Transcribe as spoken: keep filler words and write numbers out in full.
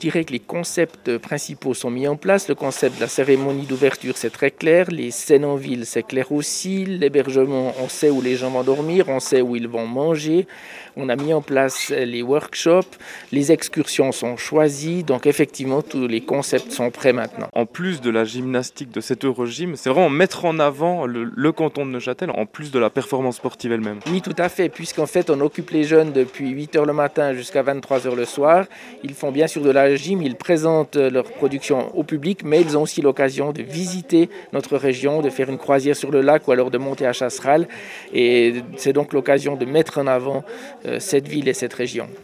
dirais que les concepts principaux sont mis en place. Le concept de la cérémonie d'ouverture, c'est très clair. Les scènes en ville, c'est clair aussi. L'hébergement, on sait où les gens vont dormir, on sait où ils vont manger. On a mis en place les workshops, les excursions sont choisies. Donc effectivement, tous les concepts sont prêts maintenant. En plus de la gymnastique, de cet Eurogym, c'est vraiment mettre en avant le, le canton de Neuchâtel, en plus de la performance sportive elle-même. Oui, tout à fait, puisqu'en fait, on occupe les jeunes depuis huit heures le matin jusqu'à vingt-trois heures le soir. Ils font bien sûr de la gym, ils présentent leur production au public, mais ils ont aussi l'occasion de visiter notre région, de faire une croisière sur le lac ou alors de monter à Chasseral. Et c'est donc l'occasion de mettre en avant cette ville et cette région.